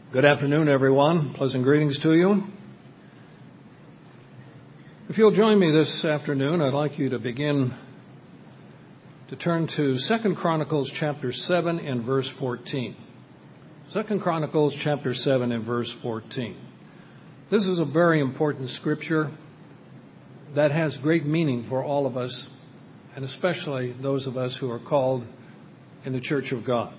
Good afternoon, everyone. Pleasant greetings to you. If you'll join me this afternoon, I'd like you to begin to turn to 2 Chronicles chapter 7 and verse 14. 2 Chronicles chapter 7 and verse 14. This is a very important scripture that has great meaning for all of us, and especially those of us who are called in the Church of God.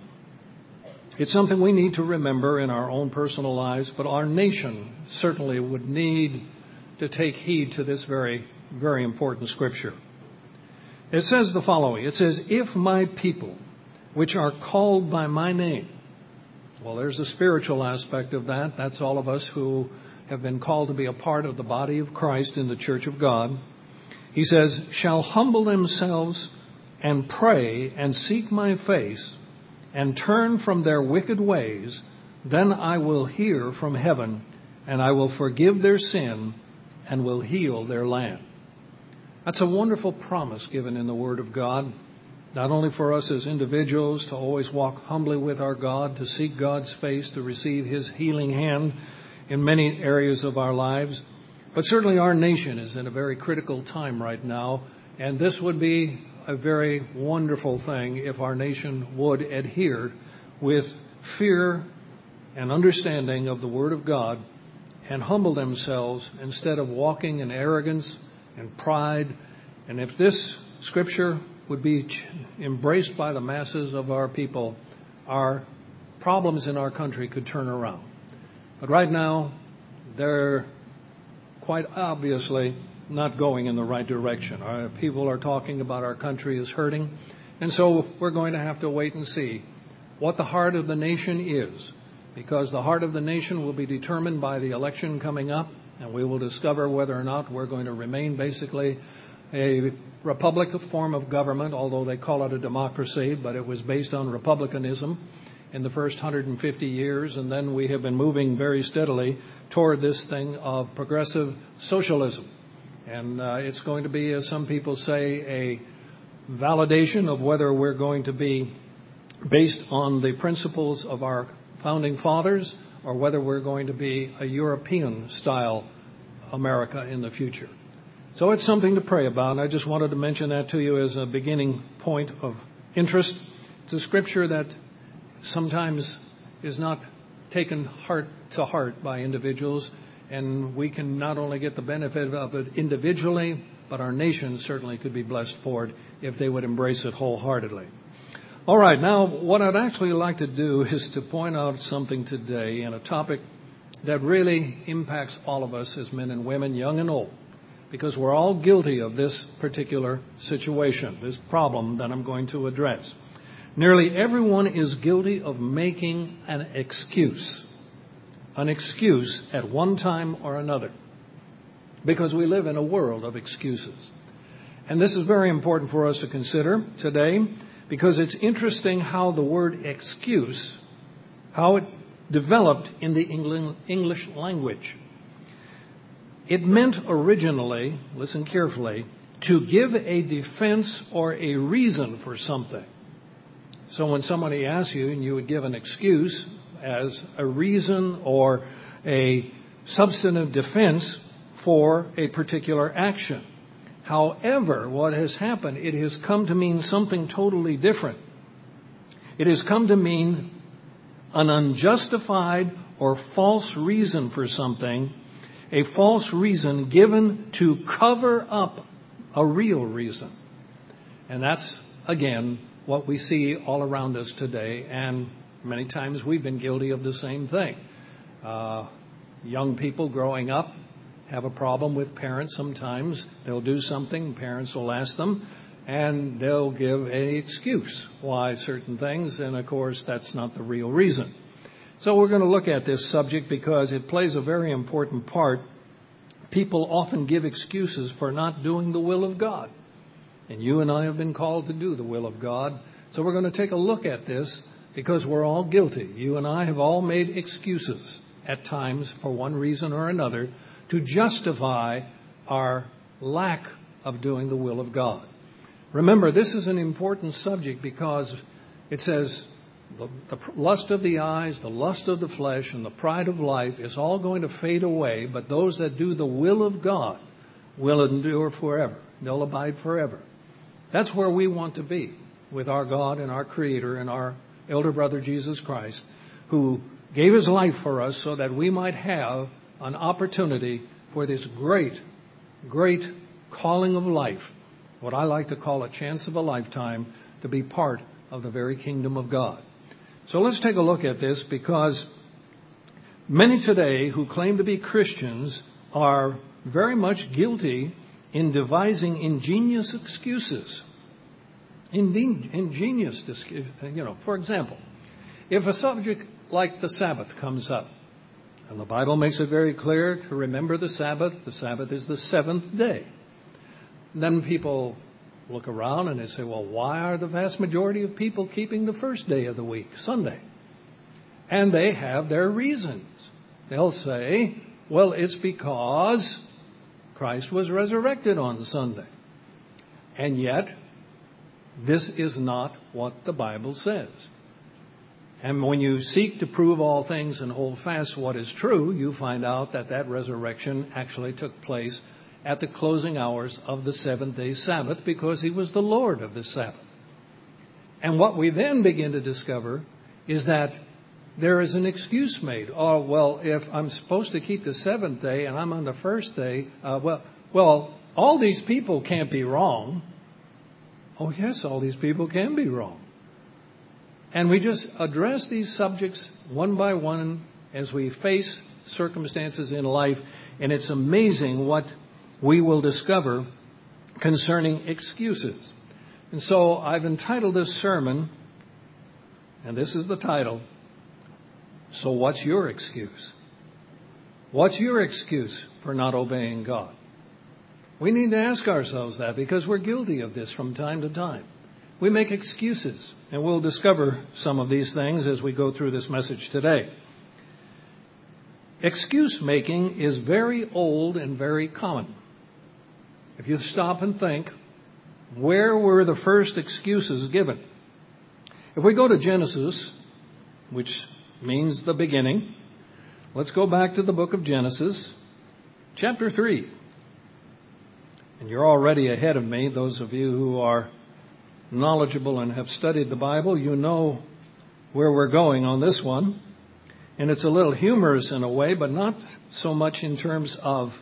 It's something we need to remember in our own personal lives, but our nation certainly would need to take heed to this very, very important scripture. It says the following. It says, if my people, which are called by my name. Well, there's a spiritual aspect of that. That's all of us who have been called to be a part of the body of Christ in the Church of God. He says, shall humble themselves and pray and seek my face and turn from their wicked ways, then I will hear from heaven, and I will forgive their sin and will heal their land. That's a wonderful promise given in the Word of God, not only for us as individuals to always walk humbly with our God, to seek God's face, to receive His healing hand in many areas of our lives, but certainly our nation is in a very critical time right now, and this would be a very wonderful thing if our nation would adhere with fear and understanding of the Word of God and humble themselves instead of walking in arrogance and pride. And if this scripture would be embraced by the masses of our people, our problems in our country could turn around. But right now, they're quite obviously not going in the right direction. Our people are talking about our country is hurting. And so we're going to have to wait and see what the heart of the nation is, because the heart of the nation will be determined by the election coming up, and we will discover whether or not we're going to remain basically a republic form of government, although they call it a democracy, but it was based on republicanism in the first 150 years, and then we have been moving very steadily toward this thing of progressive socialism. And it's going to be, as some people say, a validation of whether we're going to be based on the principles of our founding fathers or whether we're going to be a European-style America in the future. So it's something to pray about, and I just wanted to mention that to you as a beginning point of interest. It's a scripture that sometimes is not taken heart to heart by individuals, and we can not only get the benefit of it individually, but our nation certainly could be blessed for it if they would embrace it wholeheartedly. All right, now what I'd actually like to do is to point out something today in a topic that really impacts all of us as men and women, young and old, because we're all guilty of this particular situation, this problem that I'm going to address. Nearly everyone is guilty of making an excuse at one time or another, because we live in a world of excuses. And this is very important for us to consider today, because it's interesting how the word excuse, how it developed in the English language. It meant originally, listen carefully, to give a defense or a reason for something. So when somebody asks you and you would give an excuse as a reason or a substantive defense for a particular action. However, what has happened, it has come to mean something totally different. It has come to mean an unjustified or false reason for something, a false reason given to cover up a real reason. And that's, again, what we see all around us today, and many times we've been guilty of the same thing. Young people growing up have a problem with parents sometimes. They'll do something, parents will ask them, and they'll give an excuse why certain things, and of course that's not the real reason. So we're going to look at this subject because it plays a very important part. People often give excuses for not doing the will of God. And you and I have been called to do the will of God. So we're going to take a look at this because we're all guilty. You and I have all made excuses at times for one reason or another to justify our lack of doing the will of God. Remember, this is an important subject because it says, The lust of the eyes, the lust of the flesh, and the pride of life is all going to fade away, but those that do the will of God will endure forever. They'll abide forever. That's where we want to be with our God and our Creator and our elder brother Jesus Christ, who gave his life for us so that we might have an opportunity for this great, great calling of life, what I like to call a chance of a lifetime, to be part of the very kingdom of God. So let's take a look at this, because many today who claim to be Christians are very much guilty in devising ingenious excuses. Ingenious, for example, if a subject like the Sabbath comes up, and the Bible makes it very clear to remember the Sabbath is the seventh day. Then people look around and they say, well, why are the vast majority of people keeping the first day of the week, Sunday? And they have their reasons. They'll say, well, it's because Christ was resurrected on Sunday. And yet, this is not what the Bible says. And when you seek to prove all things and hold fast what is true, you find out that that resurrection actually took place at the closing hours of the seventh-day Sabbath, because he was the Lord of the Sabbath. And what we then begin to discover is that there is an excuse made. Oh, well, if I'm supposed to keep the seventh day and I'm on the first day, well, all these people can't be wrong. Oh, yes, all these people can be wrong. And we just address these subjects one by one as we face circumstances in life, and it's amazing what we will discover concerning excuses. And so I've entitled this sermon, and this is the title, So What's Your Excuse? What's your excuse for not obeying God? We need to ask ourselves that, because we're guilty of this from time to time. We make excuses, and we'll discover some of these things as we go through this message today. Excuse making is very old and very common. If you stop and think, where were the first excuses given? If we go to Genesis, which means the beginning, let's go back to the book of Genesis, chapter 3. And you're already ahead of me. Those of you who are knowledgeable and have studied the Bible, you know where we're going on this one. And it's a little humorous in a way, but not so much in terms of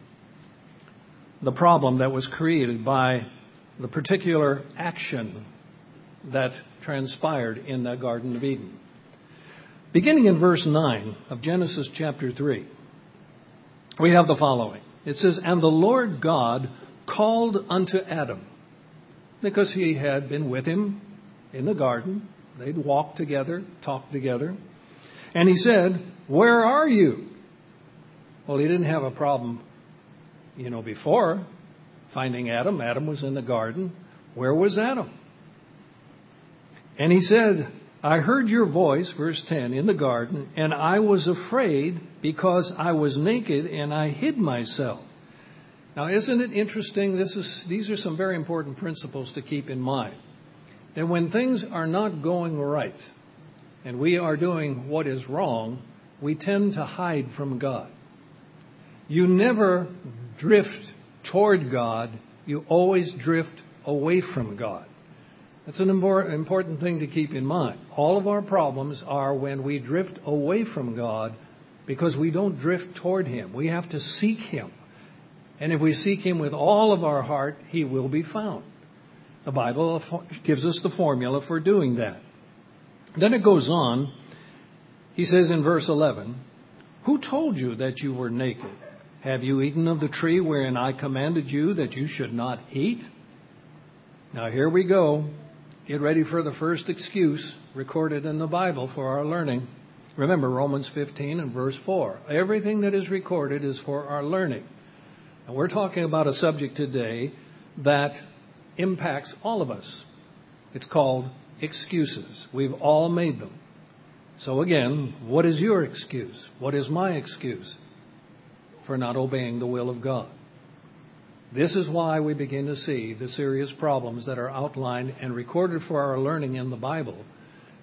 the problem that was created by the particular action that transpired in the Garden of Eden. Beginning in verse 9 of Genesis chapter 3, we have the following. It says, And the Lord God called unto Adam, because he had been with him in the garden. They'd walked together, talked together. And he said, Where are you? Well, he didn't have a problem, before finding Adam. Adam was in the garden. Where was Adam? And he said, I heard your voice, verse 10, in the garden, and I was afraid because I was naked and I hid myself. Now, isn't it interesting? These are some very important principles to keep in mind. That when things are not going right and we are doing what is wrong, we tend to hide from God. You never drift toward God. You always drift away from God. That's an important thing to keep in mind. All of our problems are when we drift away from God because we don't drift toward Him. We have to seek Him. And if we seek Him with all of our heart, He will be found. The Bible gives us the formula for doing that. Then it goes on. He says in verse 11, Who told you that you were naked? Have you eaten of the tree wherein I commanded you that you should not eat? Now here we go. Get ready for the first excuse recorded in the Bible for our learning. Remember Romans 15 and verse 4. Everything that is recorded is for our learning. And we're talking about a subject today that impacts all of us. It's called excuses. We've all made them. So again, what is your excuse? What is my excuse for not obeying the will of God? This is why we begin to see the serious problems that are outlined and recorded for our learning in the Bible,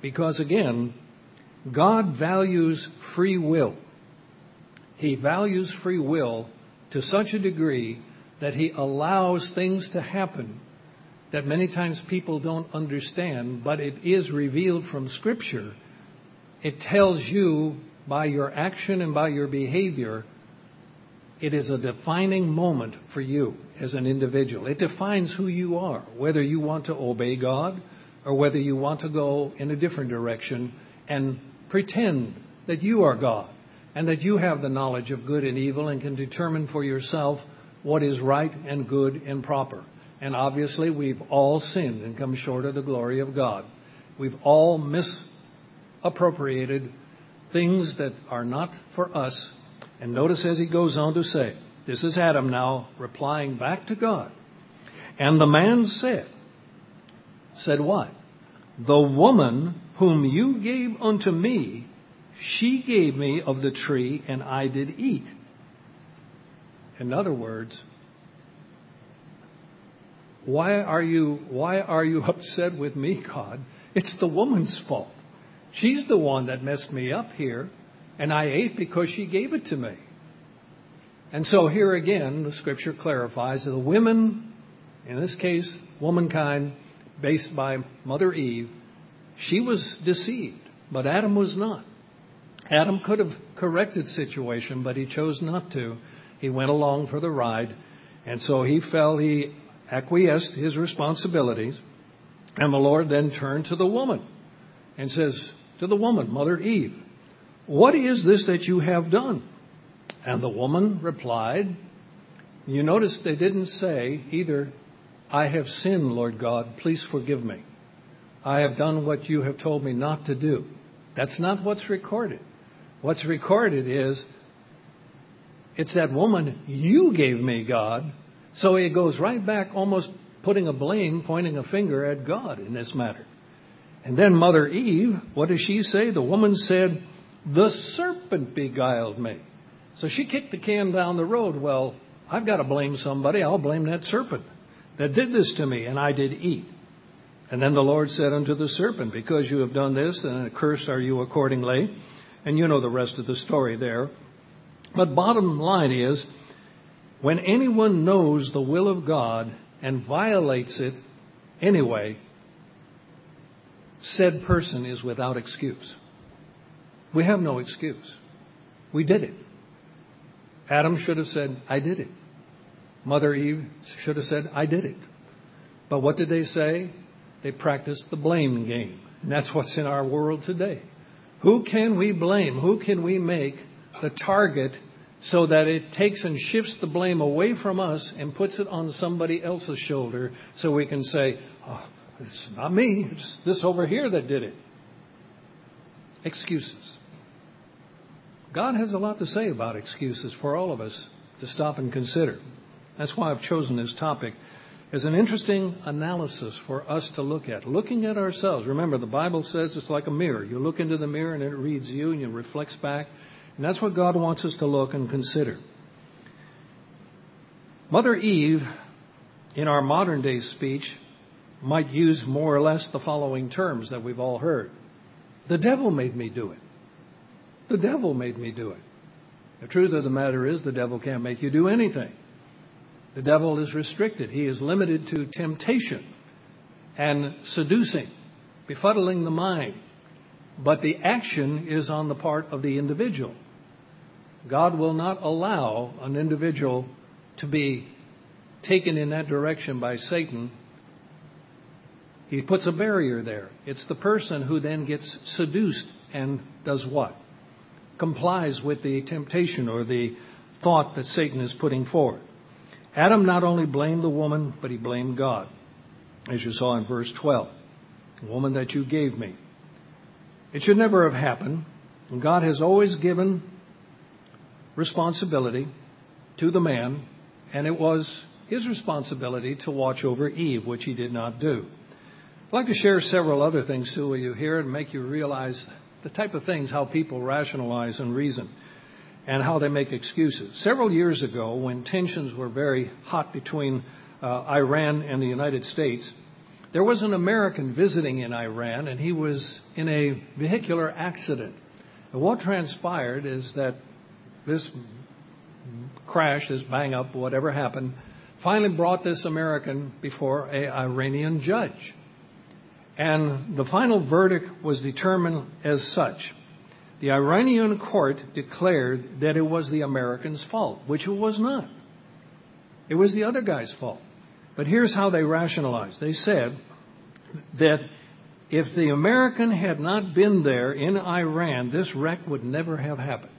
Because again, God values free will. He values free will to such a degree that he allows things to happen that many times people don't understand, but it is revealed from Scripture. It tells you by your action and by your behavior, it is a defining moment for you as an individual. It defines who you are, whether you want to obey God or whether you want to go in a different direction and pretend that you are God and that you have the knowledge of good and evil and can determine for yourself what is right and good and proper. And obviously, we've all sinned and come short of the glory of God. We've all misappropriated things that are not for us. And notice as he goes on to say, this is Adam now replying back to God. And the man said what? The woman whom you gave unto me, she gave me of the tree, and I did eat. In other words, why are you upset with me, God? It's the woman's fault. She's the one that messed me up here, and I ate because she gave it to me. And so here again, the Scripture clarifies that the women, in this case, womankind, based by Mother Eve, she was deceived, but Adam was not. Adam could have corrected the situation, but he chose not to. He went along for the ride, and so he acquiesced his responsibilities. And the Lord then turned to the woman and says to the woman, Mother Eve, what is this that you have done? And the woman replied, you notice they didn't say either, I have sinned, Lord God, please forgive me. I have done what you have told me not to do. That's not what's recorded. What's recorded is, it's that woman you gave me, God. So it goes right back, almost putting a blame, pointing a finger at God in this matter. And then Mother Eve, what does she say? The woman said, the serpent beguiled me. So she kicked the can down the road. Well, I've got to blame somebody. I'll blame that serpent that did this to me, and I did eat. And then the Lord said unto the serpent, because you have done this, then accursed are you accordingly. And you know the rest of the story there. But bottom line is, when anyone knows the will of God and violates it anyway, said person is without excuse. We have no excuse. We did it. Adam should have said, I did it. Mother Eve should have said, I did it. But what did they say? They practiced the blame game. And that's what's in our world today. Who can we blame? Who can we make the target so that it takes and shifts the blame away from us and puts it on somebody else's shoulder so we can say, oh, it's not me, it's this over here that did it. Excuses. God has a lot to say about excuses for all of us to stop and consider. That's why I've chosen this topic as an interesting analysis for us to look at. Looking at ourselves. Remember, the Bible says it's like a mirror. You look into the mirror and it reads you and it reflects back. And that's what God wants us to look and consider. Mother Eve, in our modern day speech, might use more or less the following terms that we've all heard. The devil made me do it. The devil made me do it. The truth of the matter is the devil can't make you do anything. The devil is restricted. He is limited to temptation and seducing, befuddling the mind. But the action is on the part of the individual. God will not allow an individual to be taken in that direction by Satan. He puts a barrier there. It's the person who then gets seduced and does what? Complies with the temptation or the thought that Satan is putting forward. Adam not only blamed the woman, but he blamed God. As you saw in verse 12. The woman that you gave me. It should never have happened. And God has always given responsibility to the man, and it was his responsibility to watch over Eve, which he did not do. I'd like to share several other things too with you here and make you realize the type of things, how people rationalize and reason and how they make excuses. Several years ago, when tensions were very hot between Iran and the United States, There was an American visiting in Iran, and he was in a vehicular accident. And what transpired is that this crash, this bang up, whatever happened, finally brought this American before an Iranian judge. And the final verdict was determined as such. The Iranian court declared that it was the American's fault, which it was not. It was the other guy's fault. But here's how they rationalized. They said that if the American had not been there in Iran, this wreck would never have happened.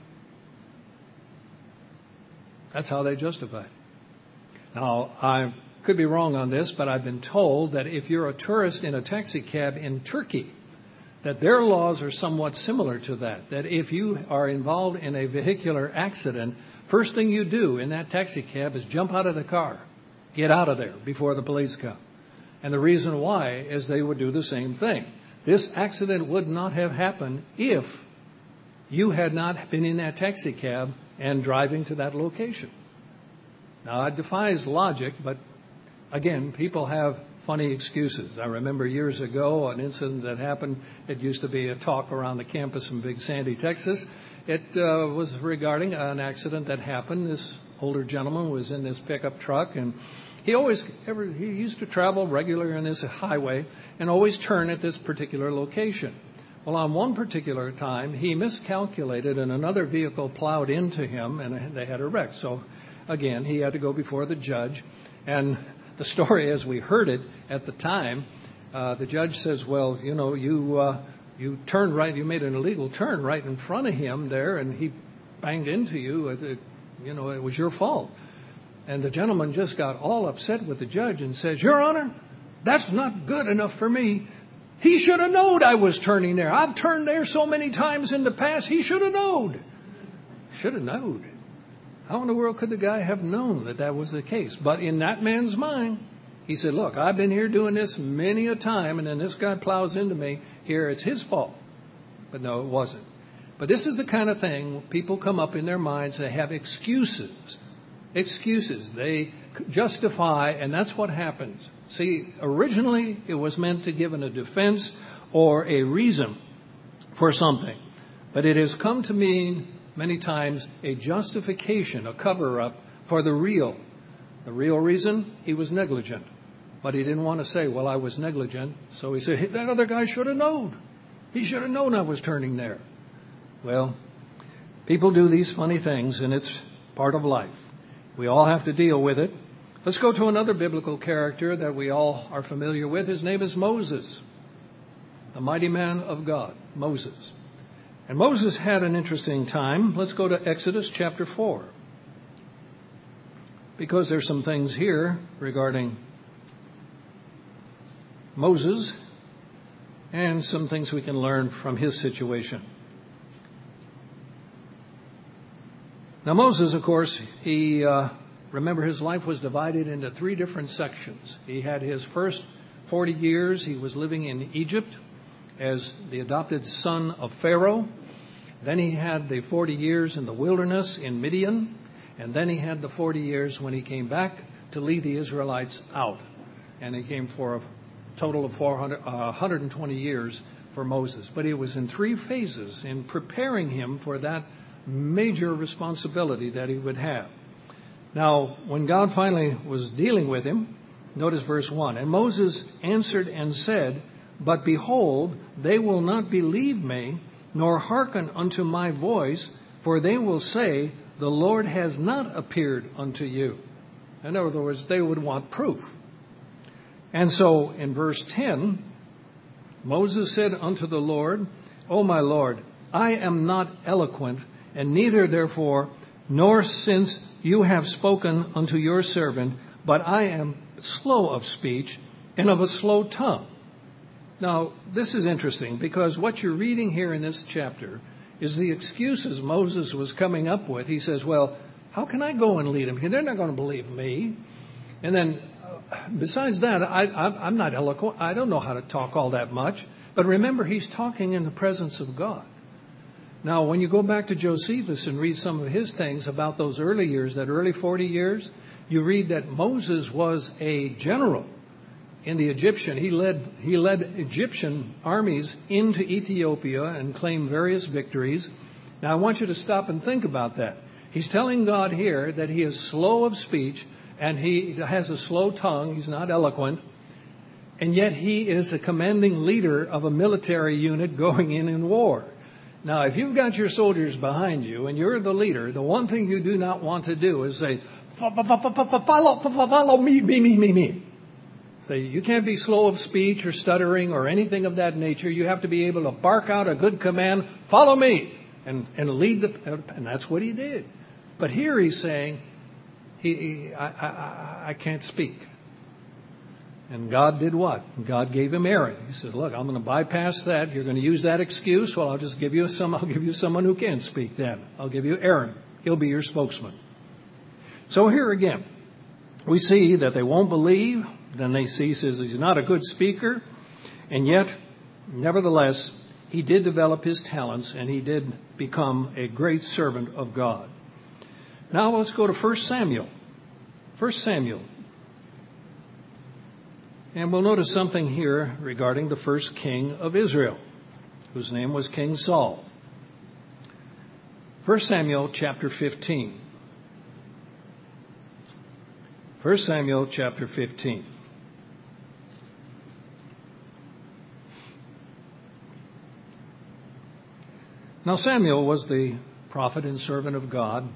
That's how they justified it. Now, I could be wrong on this, but I've been told that if you're a tourist in a taxi cab in Turkey, that their laws are somewhat similar to that. That if you are involved in a vehicular accident, first thing you do in that taxi cab is jump out of the car. Get out of there before the police come. And the reason why is they would do the same thing. This accident would not have happened if you had not been in that taxi cab and driving to that location. Now, it defies logic, but again, people have funny excuses. I remember years ago an incident that happened. It used to be a talk around the campus in Big Sandy, Texas. It was regarding an accident that happened. This older gentleman was in this pickup truck, and he used to travel regularly on this highway and always turn at this particular location. Well, on one particular time, he miscalculated and another vehicle plowed into him and they had a wreck. So, again, he had to go before the judge. And the story as we heard it at the time, the judge says, well, you turned right, you made an illegal turn right in front of him there and he banged into you. It was your fault. And the gentleman just got all upset with the judge and says, Your Honor, that's not good enough for me. He should have known I was turning there. I've turned there so many times in the past. He should have known. Should have known. How in the world could the guy have known that that was the case? But in that man's mind, he said, look, I've been here doing this many a time, and then this guy plows into me. Here, it's his fault. But no, it wasn't. But this is the kind of thing people come up in their minds. They have excuses. Excuses. They justify, and that's what happens. See, originally it was meant to give a defense or a reason for something. But it has come to mean many times a justification, a cover-up for the real. The real reason, he was negligent. But he didn't want to say, well, I was negligent. So he said, that other guy should have known. He should have known I was turning there. Well, people do these funny things, and it's part of life. We all have to deal with it. Let's go to another biblical character that we all are familiar with. His name is Moses, the mighty man of God, Moses. And Moses had an interesting time. Let's go to Exodus chapter 4. Because there's some things here regarding Moses and some things we can learn from his situation. Now Moses, of course, remember his life was divided into 3 different sections. He had his first 40 years. He was living in Egypt as the adopted son of Pharaoh. Then he had the 40 years in the wilderness in Midian. And then he had the 40 years when he came back to lead the Israelites out. And he came for a total of 120 years for Moses. But it was in 3 phases in preparing him for that major responsibility that he would have. Now, when God finally was dealing with him, notice verse 1. And Moses answered and said, But behold, they will not believe me, nor hearken unto my voice, for they will say, The Lord has not appeared unto you. In other words, they would want proof. And so in verse 10, Moses said unto the Lord, O my Lord, I am not eloquent, and neither therefore, nor since you have spoken unto your servant, but I am slow of speech and of a slow tongue. Now, this is interesting because what you're reading here in this chapter is the excuses Moses was coming up with. He says, well, how can I go and lead them? They're not going to believe me. And then besides that, I'm not eloquent. I don't know how to talk all that much. But remember, he's talking in the presence of God. Now, when you go back to Josephus and read some of his things about those early years, that early 40 years, you read that Moses was a general in the Egyptian. He led Egyptian armies into Ethiopia and claimed various victories. Now I want you to stop and think about that. He's telling God here that he is slow of speech and he has a slow tongue. He's not eloquent. And yet he is a commanding leader of a military unit going in war. Now, if you've got your soldiers behind you and you're the leader, the one thing you do not want to do is say, follow me. Say, you can't be slow of speech or stuttering or anything of that nature. You have to be able to bark out a good command, follow me, and lead and that's what he did. But here he's saying, I can't speak. And God did what? God gave him Aaron. He said, look, I'm going to bypass that. You're going to use that excuse. Well, I'll give you someone who can speak then. I'll give you Aaron. He'll be your spokesman. So here again, we see that they won't believe. Then they see, he says he's not a good speaker. And yet, nevertheless, he did develop his talents and he did become a great servant of God. Now let's go to 1 Samuel. 1 Samuel. And we'll notice something here regarding the first king of Israel, whose name was King Saul. 1 Samuel chapter 15. 1 Samuel chapter 15. Now Samuel was the prophet and servant of God,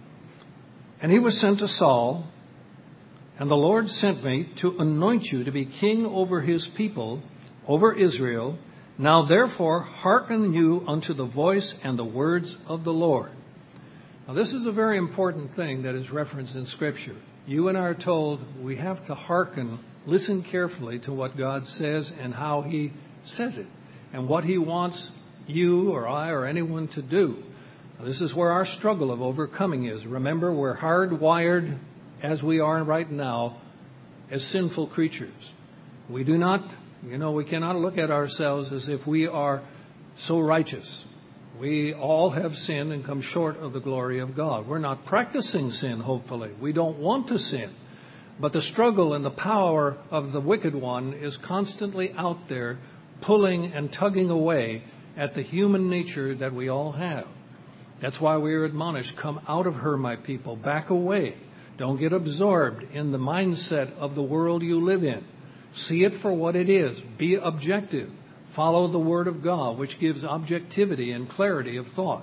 and he was sent to Saul. And the Lord sent me to anoint you to be king over his people, over Israel. Now therefore hearken you unto the voice and the words of the Lord. Now this is a very important thing that is referenced in Scripture. You and I are told we have to hearken, listen carefully to what God says and how he says it, and what he wants you or I or anyone to do. Now, this is where our struggle of overcoming is. Remember, we're hardwired as we are right now as sinful creatures. We do not, we cannot look at ourselves as if we are so righteous. We all have sinned and come short of the glory of God. We're not practicing sin, hopefully. We don't want to sin. But the struggle and the power of the wicked one is constantly out there pulling and tugging away at the human nature that we all have. That's why we are admonished, come out of her, my people, back away. Don't get absorbed in the mindset of the world you live in. See it for what it is. Be objective. Follow the Word of God, which gives objectivity and clarity of thought.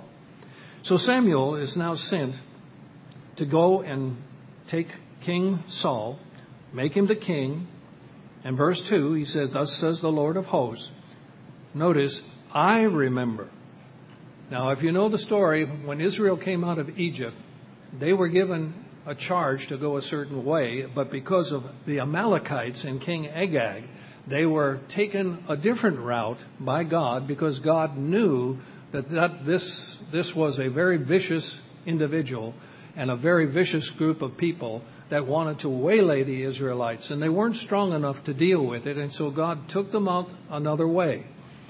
So Samuel is now sent to go and take King Saul, make him the king. And verse 2, he says, thus says the Lord of hosts. Notice, I remember. Now, if you know the story, when Israel came out of Egypt, they were given a charge to go a certain way, but because of the Amalekites and King Agag, they were taken a different route by God because God knew that this was a very vicious individual and a very vicious group of people that wanted to waylay the Israelites, and they weren't strong enough to deal with it, and so God took them out another way.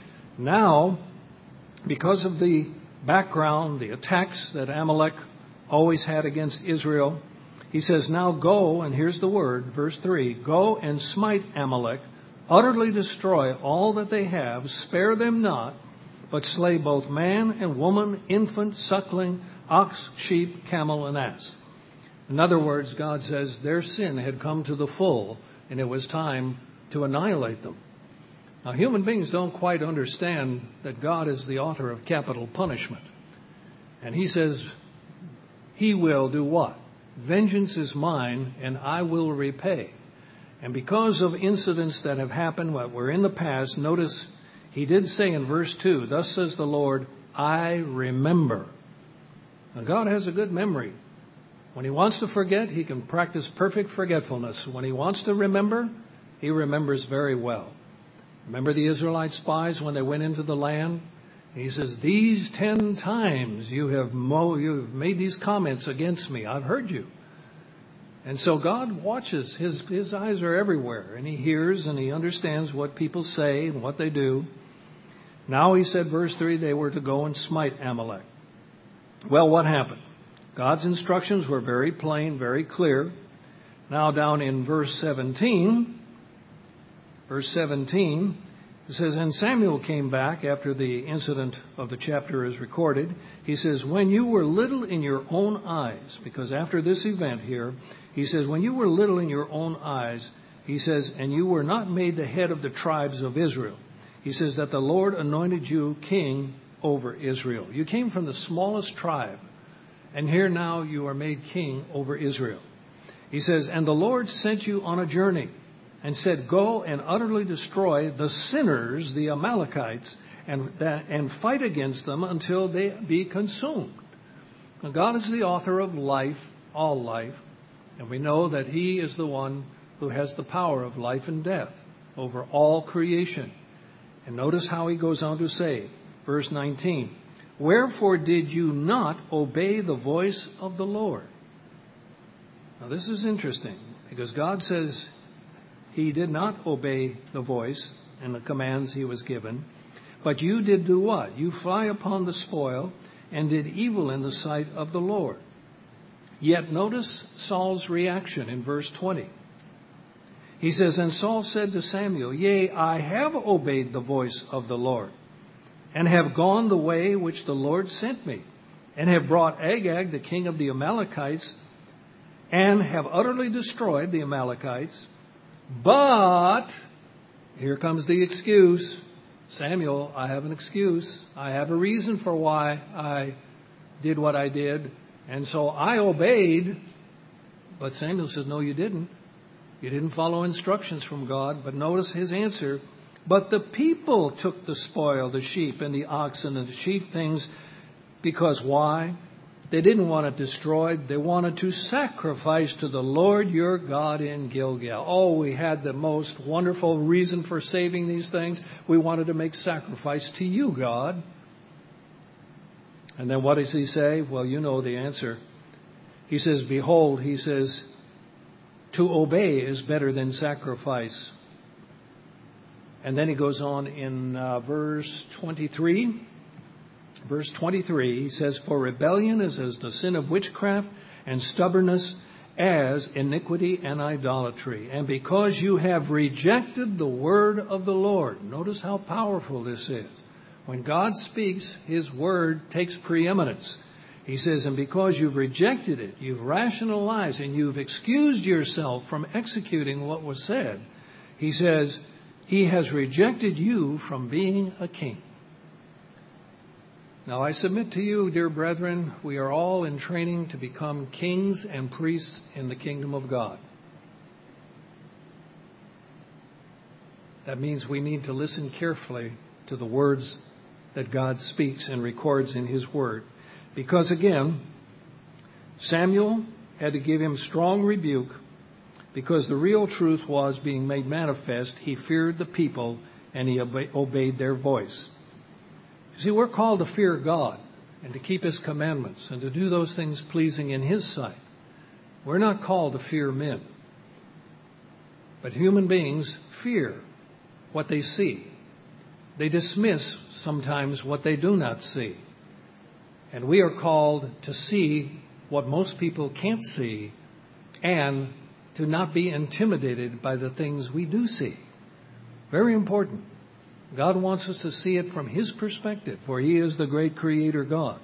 Now, because of the background, the attacks that Amalek always had against Israel, he says, now go, and here's the word, verse 3, go and smite Amalek, utterly destroy all that they have, spare them not, but slay both man and woman, infant, suckling, ox, sheep, camel, and ass. In other words, God says their sin had come to the full, and it was time to annihilate them. Now, human beings don't quite understand that God is the author of capital punishment. And he says, he will do what? Vengeance is mine, and I will repay. And because of incidents that have happened that were in the past, notice he did say in verse 2, thus says the Lord, I remember. Now, God has a good memory. When he wants to forget, he can practice perfect forgetfulness. When he wants to remember, he remembers very well. Remember the Israelite spies when they went into the land? He says, these 10 times you have made these comments against me. I've heard you. And so God watches. His eyes are everywhere. And he hears and he understands what people say and what they do. Now he said, verse 3, they were to go and smite Amalek. Well, what happened? God's instructions were very plain, very clear. Now down in verse 17, Verse 17, it says, and Samuel came back after the incident of the chapter is recorded. He says, when you were little in your own eyes, because after this event here, he says, when you were little in your own eyes, he says, and you were not made the head of the tribes of Israel. He says that the Lord anointed you king over Israel. You came from the smallest tribe, and here now you are made king over Israel. He says, and the Lord sent you on a journey and said, go and utterly destroy the sinners, the Amalekites, and fight against them until they be consumed. Now, God is the author of life, all life, and we know that He is the one who has the power of life and death over all creation. And notice how He goes on to say, verse 19, wherefore did you not obey the voice of the Lord? Now this is interesting, because God says He did not obey the voice and the commands He was given, but you did do what? You fly upon the spoil and did evil in the sight of the Lord. Yet notice Saul's reaction in verse 20. He says, and Saul said to Samuel, yea, I have obeyed the voice of the Lord, and have gone the way which the Lord sent me, and have brought Agag, the king of the Amalekites, and have utterly destroyed the Amalekites. But, here comes the excuse. Samuel, I have an excuse. I have a reason for why I did what I did. And so I obeyed. But Samuel says, no, you didn't. You didn't follow instructions from God. But notice his answer. But the people took the spoil, the sheep and the oxen and the chief things. Because why? They didn't want it destroyed. They wanted to sacrifice to the Lord your God in Gilgal. Oh, we had the most wonderful reason for saving these things. We wanted to make sacrifice to you, God. And then what does he say? Well, you know the answer. He says, behold, he says, to obey is better than sacrifice. And then he goes on in verse 23. Verse 23, he says, for rebellion is as the sin of witchcraft, and stubbornness as iniquity and idolatry. And because you have rejected the word of the Lord. Notice how powerful this is. When God speaks, His word takes preeminence. He says, and because you've rejected it, you've rationalized and you've excused yourself from executing what was said, He says, He has rejected you from being a king. Now I submit to you, dear brethren, we are all in training to become kings and priests in the kingdom of God. That means we need to listen carefully to the words that God speaks and records in His word. Because again, Samuel had to give him strong rebuke because the real truth was being made manifest. He feared the people and he obeyed their voice. You see, we're called to fear God and to keep His commandments and to do those things pleasing in His sight. We're not called to fear men. But human beings fear what they see. They dismiss sometimes what they do not see. And we are called to see what most people can't see and to not be intimidated by the things we do see. Very important. God wants us to see it from His perspective, for He is the great Creator God.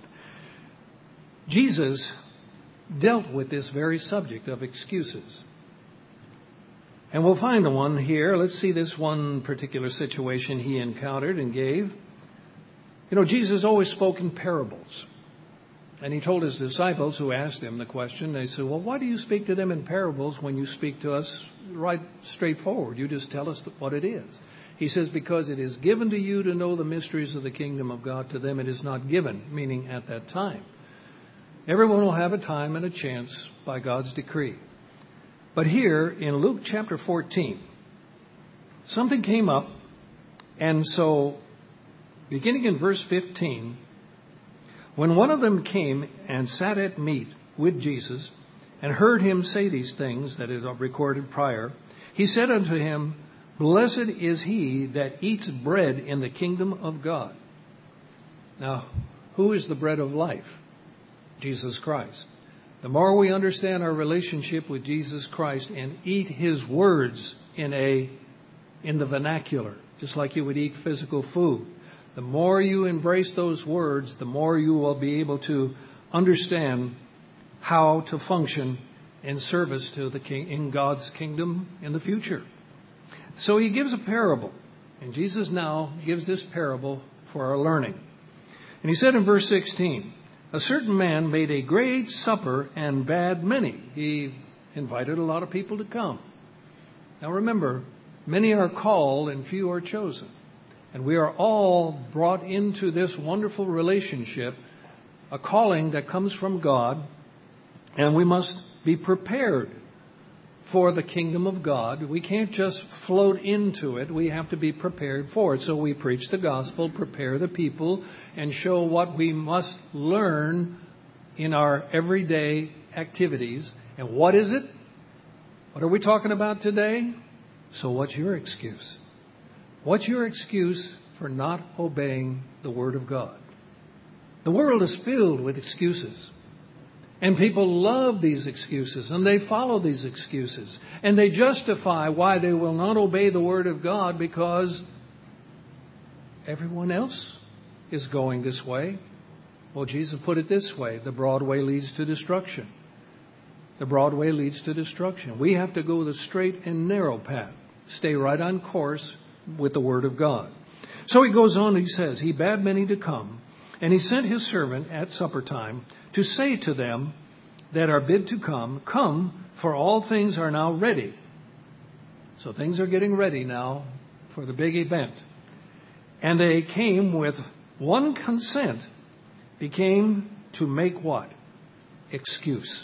Jesus dealt with this very subject of excuses. And we'll find one here. Let's see this one particular situation He encountered and gave. You know, Jesus always spoke in parables. And He told His disciples who asked Him the question, they said, well, why do you speak to them in parables when you speak to us right straightforward? You just tell us what it is. He says, because it is given to you to know the mysteries of the kingdom of God. To them it is not given, meaning at that time. Everyone will have a time and a chance by God's decree. But here in Luke chapter 14, something came up. And so, beginning in verse 15, when one of them came and sat at meat with Jesus and heard Him say these things that is recorded prior, he said unto him, blessed is he that eats bread in the kingdom of God. Now, who is the bread of life? Jesus Christ. The more we understand our relationship with Jesus Christ and eat His words in a in the vernacular, just like you would eat physical food. The more you embrace those words, the more you will be able to understand how to function in service to the King, in God's kingdom in the future. So he gives a parable, and Jesus now gives this parable for our learning. And he said in verse 16, a certain man made a great supper and bade many. He invited a lot of people to come. Now remember, many are called and few are chosen. And we are all brought into this wonderful relationship, a calling that comes from God, and we must be prepared for the kingdom of God. We can't just float into it. We have to be prepared for it. So we preach the gospel, prepare the people, and show what we must learn in our everyday activities. And what is it? What are we talking about today? So what's your excuse? What's your excuse for not obeying the Word of God? The world is filled with excuses. And people love these excuses, and they follow these excuses. And they justify why they will not obey the Word of God because everyone else is going this way. Well, Jesus put it this way: the broad way leads to destruction. The broad way leads to destruction. We have to go the straight and narrow path. Stay right on course with the Word of God. So he goes on, he says, he bade many to come, and he sent his servant at supper time to say to them that are bid to come, come, for all things are now ready. So things are getting ready now for the big event. And they came with one consent, became to make what? Excuse.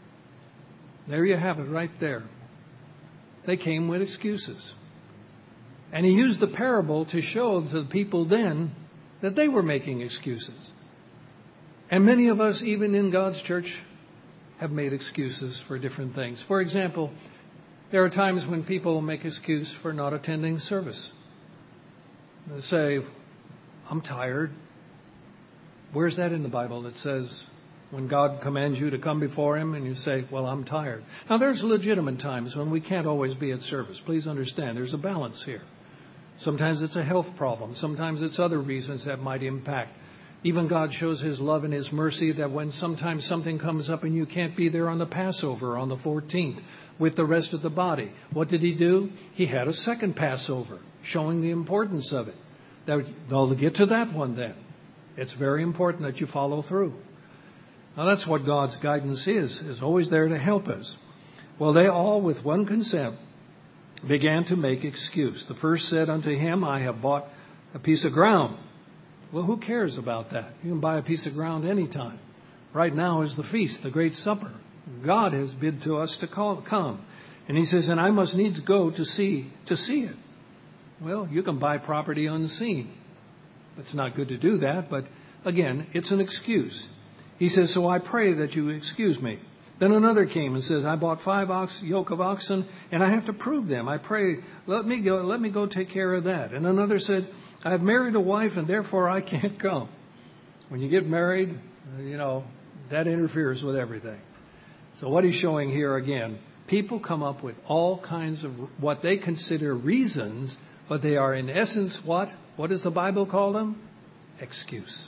There you have it right there. They came with excuses. And he used the parable to show to the people then that they were making excuses. And many of us, even in God's church, have made excuses for different things. For example, there are times when people make excuse for not attending service. They say, I'm tired. Where's that in the Bible that says when God commands you to come before Him and you say, well, I'm tired? Now, there's legitimate times when we can't always be at service. Please understand, there's a balance here. Sometimes it's a health problem. Sometimes it's other reasons that might impact. Even God shows His love and His mercy that when sometimes something comes up and you can't be there on the Passover on the 14th with the rest of the body. What did He do? He had a second Passover, showing the importance of it. They'll get to that one then. It's very important that you follow through. Now that's what God's guidance is always there to help us. Well, they all with one consent began to make excuse. The first said unto him, I have bought a piece of ground. Well, who cares about that? You can buy a piece of ground anytime. Right now is the feast, the great supper. God has bid to us to come. And he says, and I must needs go to see it. Well, you can buy property unseen. It's not good to do that, but again, it's an excuse. He says, so I pray that you excuse me. Then another came and says, I bought 5 yoke of oxen, and I have to prove them. I pray, let me go take care of that. And another said, I have married a wife, and therefore I can't come. When you get married, that interferes with everything. So what he's showing here again, people come up with all kinds of what they consider reasons, but they are in essence what? What does the Bible call them? Excuses.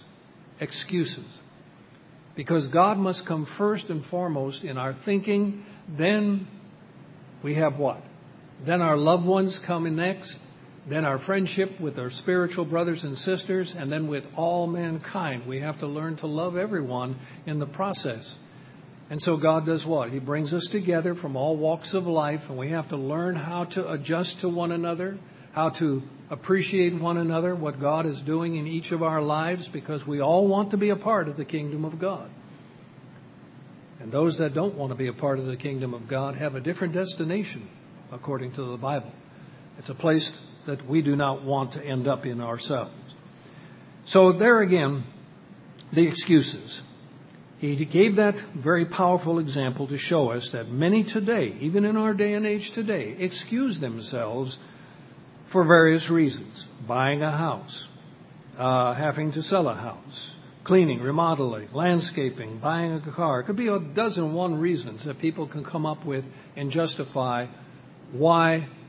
Because God must come first and foremost in our thinking. Then we have what? Then our loved ones come in next. Then our friendship with our spiritual brothers and sisters. And then with all mankind. We have to learn to love everyone in the process. And so God does what? He brings us together from all walks of life. And we have to learn how to adjust to one another. How to appreciate one another, what God is doing in each of our lives, because we all want to be a part of the kingdom of God. And those that don't want to be a part of the kingdom of God have a different destination, according to the Bible. It's a place that we do not want to end up in ourselves. So there again, the excuses. He gave that very powerful example to show us that many today, even in our day and age today, excuse themselves for various reasons. Buying a house, having to sell a house, cleaning, remodeling, landscaping, buying a car. It could be 12 reasons that people can come up with and justify why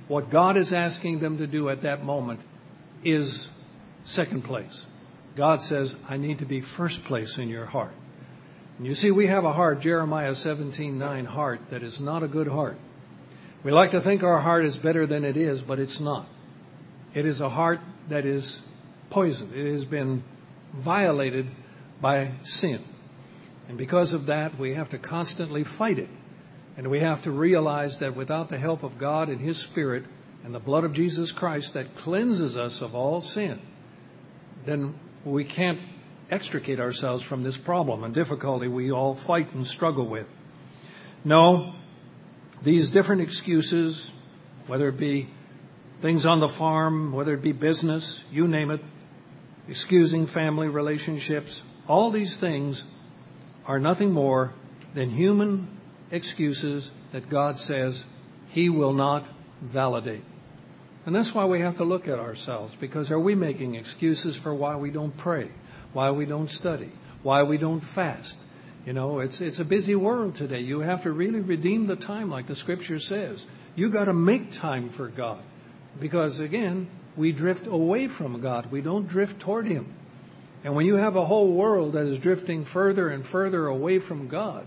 what God is asking them to do at that moment is second place. God says, I need to be first place in your heart. And you see, we have a heart, Jeremiah 17:9 heart, that is not a good heart. We like to think our heart is better than it is, but it's not. It is a heart that is poisoned. It has been violated by sin. And because of that, we have to constantly fight it. And we have to realize that without the help of God and His Spirit and the blood of Jesus Christ that cleanses us of all sin, then we can't extricate ourselves from this problem and difficulty we all fight and struggle with. No, these different excuses, whether it be things on the farm, whether it be business, you name it, excusing family relationships, all these things are nothing more than human excuses that God says He will not validate. And that's why we have to look at ourselves, because are we making excuses for why we don't pray, why we don't study, why we don't fast? You know, it's a busy world today. You have to really redeem the time like the Scripture says. You got to make time for God, because again, we drift away from God. We don't drift toward Him. And when you have a whole world that is drifting further and further away from God,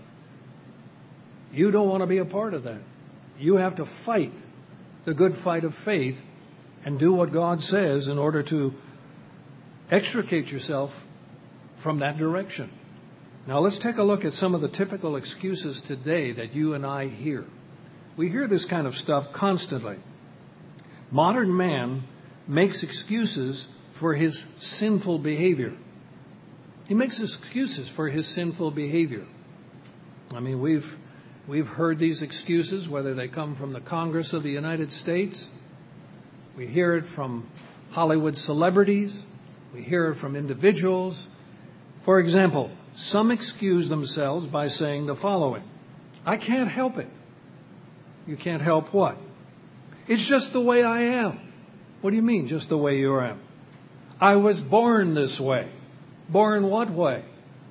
you don't want to be a part of that. You have to fight the good fight of faith and do what God says in order to extricate yourself from that direction. Now let's take a look at some of the typical excuses today that you and I hear. We hear this kind of stuff constantly. Modern man makes excuses for his sinful behavior. He makes excuses for his sinful behavior. I mean, we've heard these excuses, whether they come from the Congress of the United States. We hear it from Hollywood celebrities. We hear it from individuals. For example, some excuse themselves by saying the following: I can't help it. You can't help what? It's just the way I am. What do you mean, just the way you are? I was born this way. Born what way?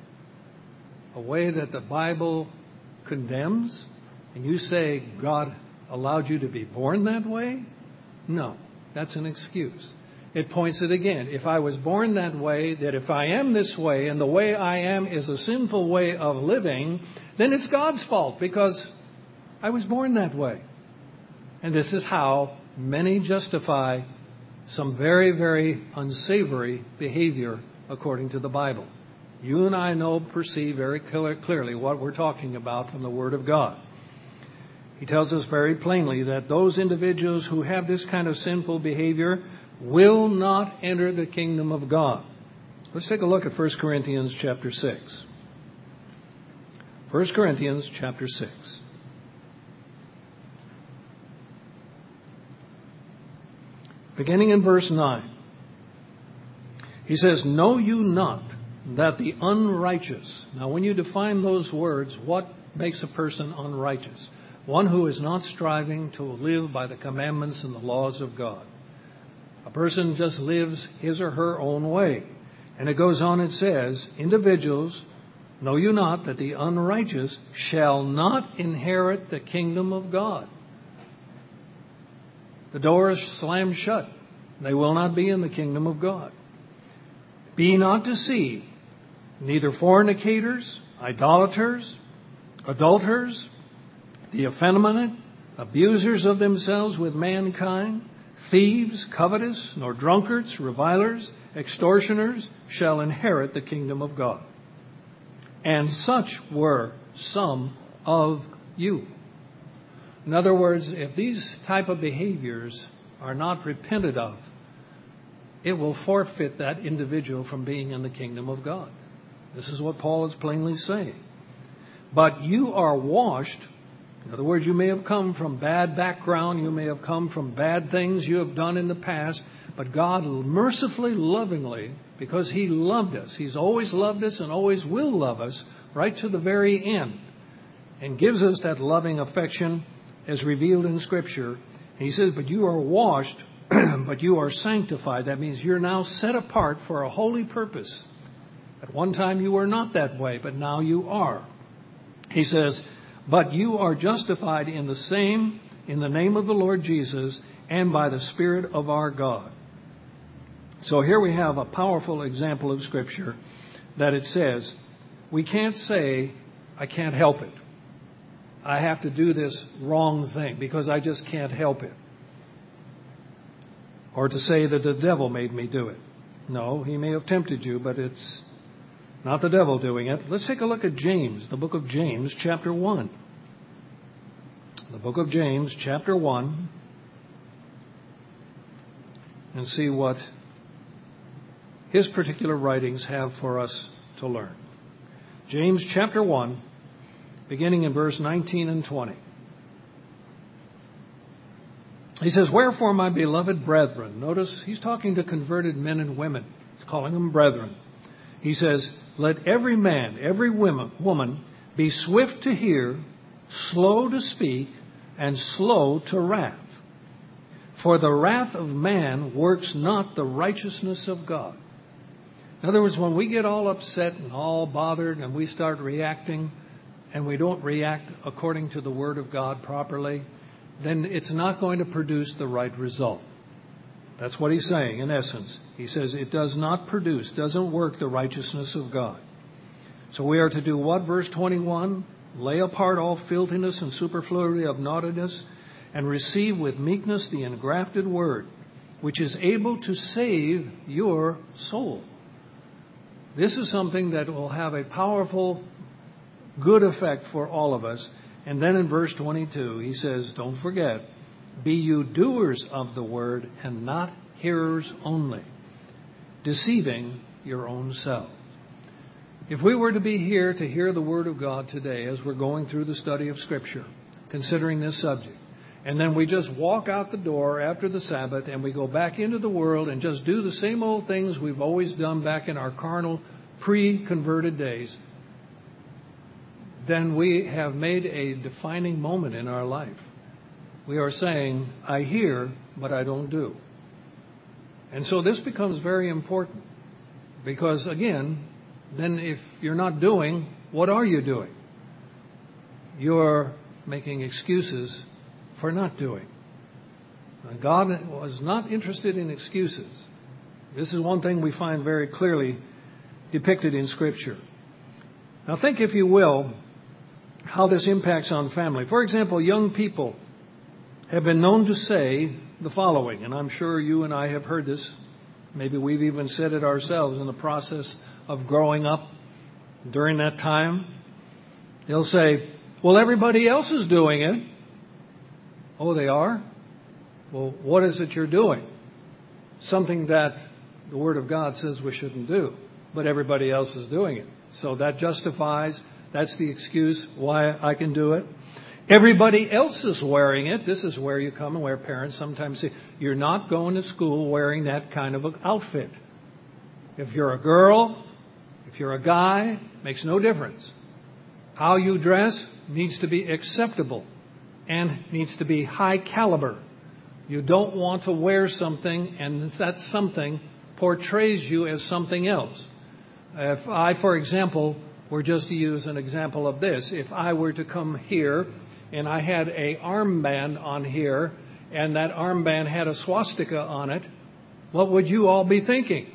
A way that the Bible condemns? And you say God allowed you to be born that way? No, that's an excuse. It points it again. If I was born that way, that if I am this way, and the way I am is a sinful way of living, then it's God's fault because I was born that way. And this is how many justify some very, very unsavory behavior according to the Bible. You and I perceive very clearly what we're talking about from the Word of God. He tells us very plainly that those individuals who have this kind of sinful behavior will not enter the kingdom of God. Let's take a look at 1 Corinthians chapter 6. 1 Corinthians chapter 6. Beginning in verse 9. He says, know you not that the unrighteous... Now when you define those words, what makes a person unrighteous? One who is not striving to live by the commandments and the laws of God. A person just lives his or her own way. And it goes on, it says, individuals, know you not that the unrighteous shall not inherit the kingdom of God. The door is slammed shut. They will not be in the kingdom of God. Be not deceived, neither fornicators, idolaters, adulterers, the effeminate, abusers of themselves with mankind, thieves, covetous, nor drunkards, revilers, extortioners shall inherit the kingdom of God. And such were some of you. In other words, if these type of behaviors are not repented of, it will forfeit that individual from being in the kingdom of God. This is what Paul is plainly saying. But you are washed. In other words, you may have come from bad background. You may have come from bad things you have done in the past. But God mercifully, lovingly, because He loved us. He's always loved us and always will love us right to the very end. And gives us that loving affection as revealed in Scripture. He says, but you are washed, but you are sanctified. That means you're now set apart for a holy purpose. At one time you were not that way, but now you are. He says, but you are justified in the name of the Lord Jesus, and by the Spirit of our God. So here we have a powerful example of Scripture that it says, we can't say, I can't help it. I have to do this wrong thing because I just can't help it. Or to say that the devil made me do it. No, he may have tempted you, but it's not the devil doing it. Let's take a look at James, the book of James, chapter 1. The book of James, chapter 1, and see what his particular writings have for us to learn. James chapter 1, beginning in verse 19 and 20. He says, wherefore, my beloved brethren, notice he's talking to converted men and women. He's calling them brethren. He says, let every man, every woman be swift to hear, slow to speak, and slow to wrath. For the wrath of man works not the righteousness of God. In other words, when we get all upset and all bothered and we start reacting and we don't react according to the Word of God properly, then it's not going to produce the right result. That's what he's saying in essence. He says it does not produce, doesn't work the righteousness of God. So we are to do what? Verse 21, lay apart all filthiness and superfluity of naughtiness and receive with meekness the engrafted word, which is able to save your soul. This is something that will have a powerful, good effect for all of us. And then in verse 22, he says, don't forget, be you doers of the word and not hearers only, deceiving your own self. If we were to be here to hear the word of God today as we're going through the study of Scripture, considering this subject, and then we just walk out the door after the Sabbath and we go back into the world and just do the same old things we've always done back in our carnal, pre-converted days, then we have made a defining moment in our life. We are saying, I hear, but I don't do. And so this becomes very important because, again, then if you're not doing, what are you doing? You're making excuses for not doing. God was not interested in excuses. This is one thing we find very clearly depicted in Scripture. Now think, if you will, how this impacts on family. For example, young people have been known to say the following, and I'm sure you and I have heard this. Maybe we've even said it ourselves in the process of growing up during that time. They'll say, well, everybody else is doing it. Oh, they are? Well, what is it you're doing? Something that the Word of God says we shouldn't do, but everybody else is doing it. So that justifies, that's the excuse why I can do it. Everybody else is wearing it. This is where you come and where parents sometimes say, you're not going to school wearing that kind of an outfit. If you're a girl, if you're a guy, makes no difference. How you dress needs to be acceptable and needs to be high caliber. You don't want to wear something and that something portrays you as something else. If I, for example, were just to use an example of this, if I were to come here and I had an armband on here and that armband had a swastika on it, what would you all be thinking?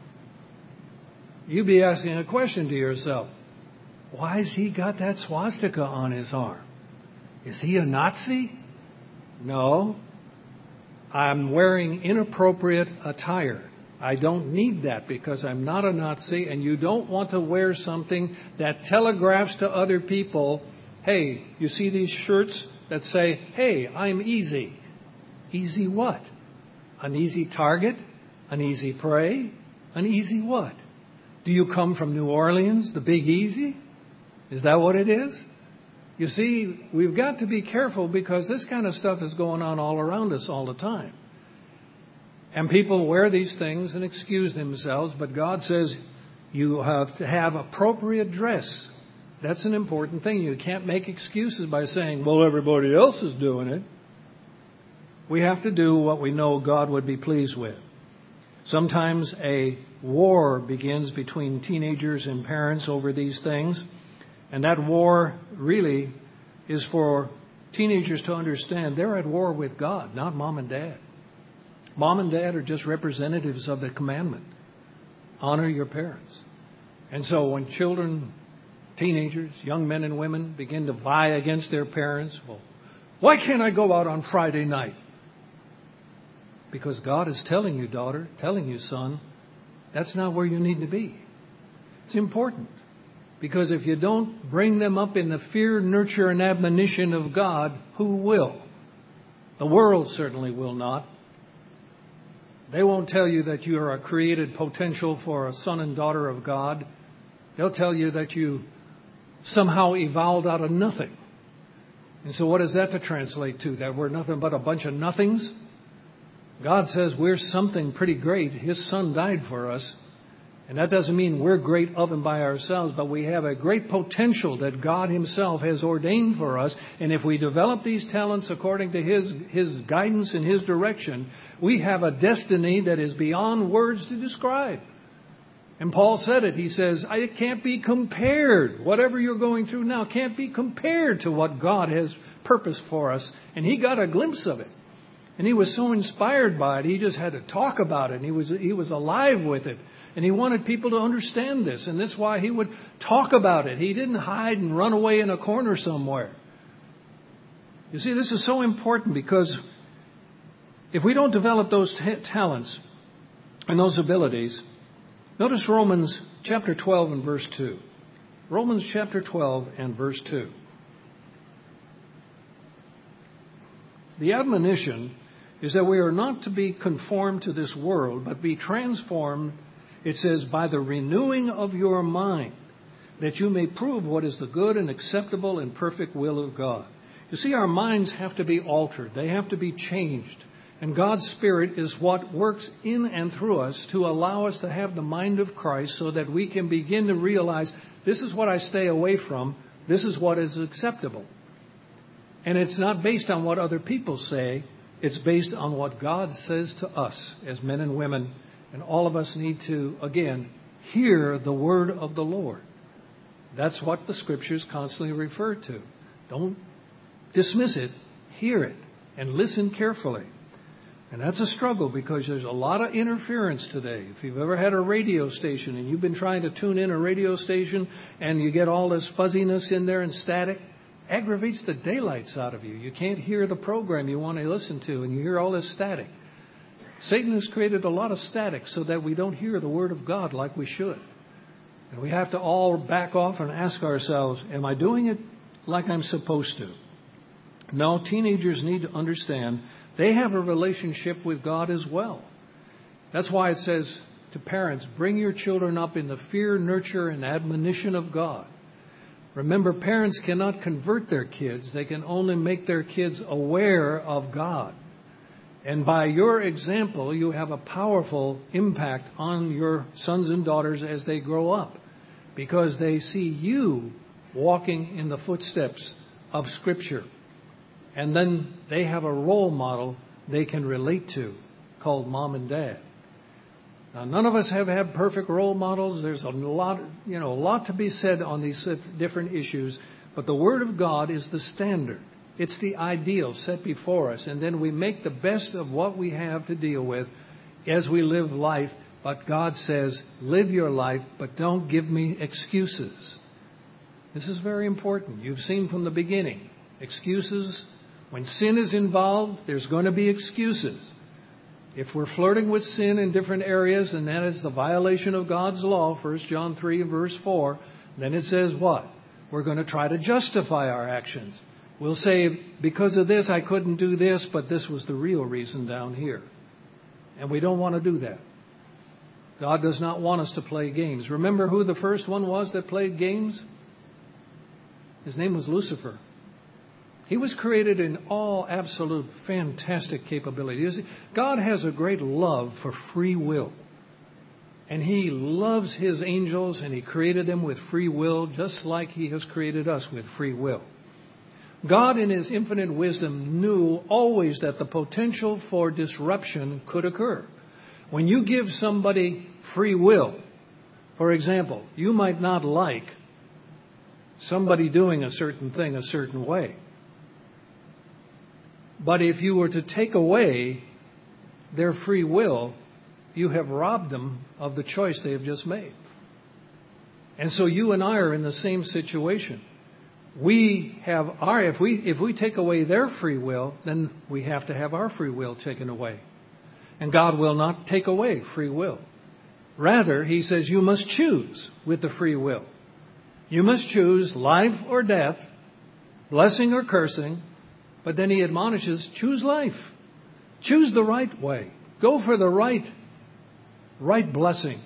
You'd be asking a question to yourself. Why has he got that swastika on his arm? Is he a Nazi? No. I'm wearing inappropriate attire. I don't need that because I'm not a Nazi, and you don't want to wear something that telegraphs to other people, hey, you see these shirts that say, hey, I'm easy. Easy what? An easy target? An easy prey? An easy what? Do you come from New Orleans, the Big Easy? Is that what it is? You see, we've got to be careful because this kind of stuff is going on all around us all the time. And people wear these things and excuse themselves, but God says you have to have appropriate dress. That's an important thing. You can't make excuses by saying, well, everybody else is doing it. We have to do what we know God would be pleased with. Sometimes a war begins between teenagers and parents over these things. And that war really is for teenagers to understand they're at war with God, not mom and dad. Mom and dad are just representatives of the commandment. Honor your parents. And so when children, teenagers, young men and women begin to vie against their parents, well, why can't I go out on Friday night? Because God is telling you, daughter, telling you, son, that's not where you need to be. It's important. Because if you don't bring them up in the fear, nurture, and admonition of God, who will? The world certainly will not. They won't tell you that you are a created potential for a son and daughter of God. They'll tell you that you somehow evolved out of nothing. And so what is that to translate to? That we're nothing but a bunch of nothings? God says we're something pretty great. His Son died for us. And that doesn't mean we're great of and by ourselves, but we have a great potential that God Himself has ordained for us. And if we develop these talents according to His guidance and His direction, we have a destiny that is beyond words to describe. And Paul said it. He says, it can't be compared. Whatever you're going through now can't be compared to what God has purposed for us. And he got a glimpse of it. And he was so inspired by it, he just had to talk about it. And he was alive with it. And he wanted people to understand this. And that's why he would talk about it. He didn't hide and run away in a corner somewhere. You see, this is so important because if we don't develop those talents and those abilities, notice Romans chapter 12 and verse 2. Romans chapter 12 and verse 2. The admonition is that we are not to be conformed to this world, but be transformed, it says, by the renewing of your mind, that you may prove what is the good and acceptable and perfect will of God. You see, our minds have to be altered. They have to be changed. And God's Spirit is what works in and through us to allow us to have the mind of Christ so that we can begin to realize this is what I stay away from. This is what is acceptable. And it's not based on what other people say. It's based on what God says to us as men and women. And all of us need to, again, hear the word of the Lord. That's what the Scriptures constantly refer to. Don't dismiss it. Hear it. And listen carefully. And that's a struggle because there's a lot of interference today. If you've ever had a radio station and you've been trying to tune in a radio station and you get all this fuzziness in there and static, aggravates the daylights out of you. You can't hear the program you want to listen to and you hear all this static. Satan has created a lot of static so that we don't hear the Word of God like we should. And we have to all back off and ask ourselves, am I doing it like I'm supposed to? No, teenagers need to understand they have a relationship with God as well. That's why it says to parents, bring your children up in the fear, nurture, and admonition of God. Remember, parents cannot convert their kids. They can only make their kids aware of God. And by your example, you have a powerful impact on your sons and daughters as they grow up, because they see you walking in the footsteps of Scripture. And then they have a role model they can relate to called mom and dad. Now, none of us have had perfect role models. There's a lot to be said on these different issues. But the Word of God is the standard. It's the ideal set before us. And then we make the best of what we have to deal with as we live life. But God says, live your life, but don't give me excuses. This is very important. You've seen from the beginning. Excuses. When sin is involved, there's going to be excuses. If we're flirting with sin in different areas, and that is the violation of God's law, 1 John 3 and verse 4, then it says what? We're going to try to justify our actions. We'll say, because of this, I couldn't do this, but this was the real reason down here. And we don't want to do that. God does not want us to play games. Remember who the first one was that played games? His name was Lucifer. He was created in all absolute fantastic capability. God has a great love for free will. And He loves His angels and He created them with free will, just like He has created us with free will. God in His infinite wisdom knew always that the potential for disruption could occur. When you give somebody free will, for example, you might not like somebody doing a certain thing a certain way. But if you were to take away their free will, you have robbed them of the choice they have just made. And so you and I are in the same situation. If we take away their free will, then we have to have our free will taken away. And God will not take away free will. Rather, He says you must choose with the free will. You must choose life or death, blessing or cursing. But then He admonishes, choose life. Choose the right way. Go for the right blessing.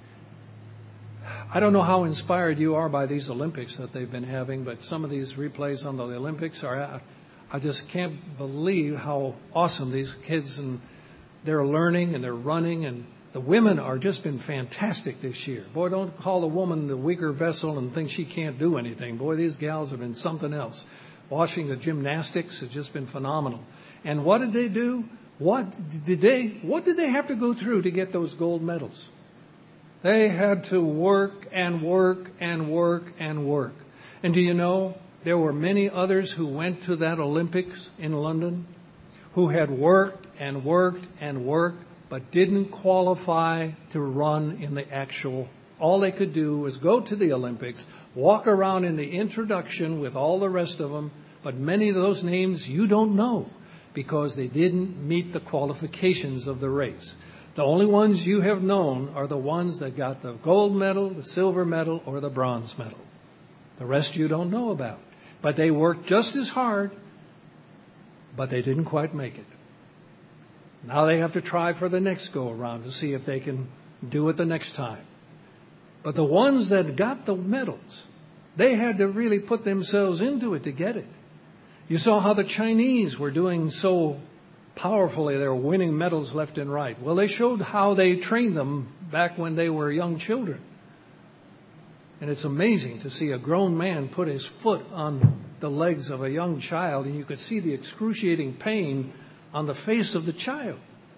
I don't know how inspired you are by these Olympics that they've been having, but some of these replays on the Olympics I just can't believe how awesome these kids, and they're learning and they're running, and the women are just been fantastic this year. Boy, don't call the woman the weaker vessel and think she can't do anything. Boy, these gals have been something else. Watching the gymnastics has just been phenomenal. And what did they do? What did they have to go through to get those gold medals? They had to work and work and work and work. And do you know, there were many others who went to that Olympics in London who had worked and worked and worked, but didn't qualify to run in the actual. All they could do was go to the Olympics, walk around in the introduction with all the rest of them, but many of those names you don't know because they didn't meet the qualifications of the race. The only ones you have known are the ones that got the gold medal, the silver medal, or the bronze medal. The rest you don't know about. But they worked just as hard, but they didn't quite make it. Now they have to try for the next go-around to see if they can do it the next time. But the ones that got the medals, they had to really put themselves into it to get it. You saw how the Chinese were doing so powerfully. They were winning medals left and right. Well, they showed how they trained them back when they were young children. And it's amazing to see a grown man put his foot on the legs of a young child, and you could see the excruciating pain on the face of the child.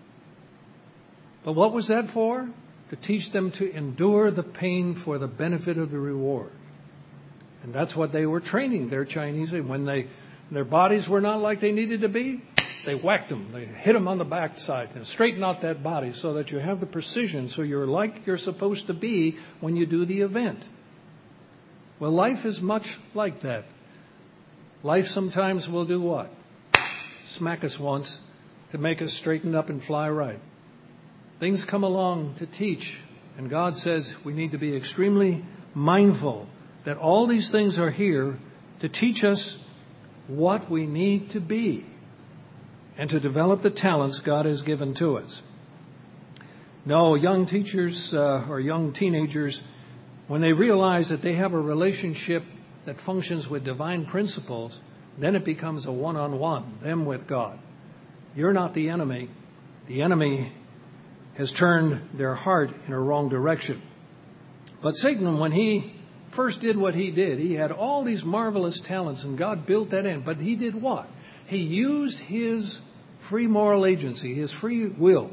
But what was that for? To teach them to endure the pain for the benefit of the reward. And that's what they were training their Chinese. When their bodies were not like they needed to be, they whacked them. They hit them on the backside and straighten out that body so that you have the precision, so you're like you're supposed to be when you do the event. Well, life is much like that. Life sometimes will do what? Smack us once to make us straighten up and fly right. Things come along to teach, and God says we need to be extremely mindful that all these things are here to teach us what we need to be and to develop the talents God has given to us. No, young teachers or young teenagers, when they realize that they have a relationship that functions with divine principles, then it becomes a one-on-one, them with God. You're not the enemy. The enemy has turned their heart in a wrong direction. But Satan, when he first did what he did, he had all these marvelous talents, and God built that in. But he did what? He used his free moral agency, his free will.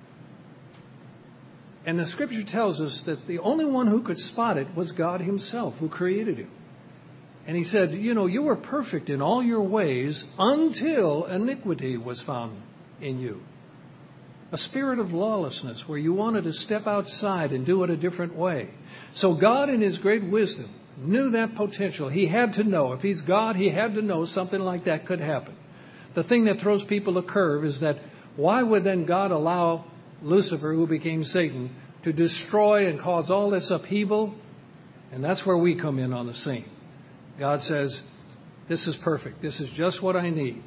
And the Scripture tells us that the only one who could spot it was God Himself, who created him. And He said, you were perfect in all your ways until iniquity was found in you. A spirit of lawlessness where you wanted to step outside and do it a different way. So God, in His great wisdom, knew that potential. He had to know. If He's God, He had to know something like that could happen. The thing that throws people a curve is that why would then God allow Lucifer, who became Satan, to destroy and cause all this upheaval? And that's where we come in on the scene. God says, this is perfect. This is just what I need.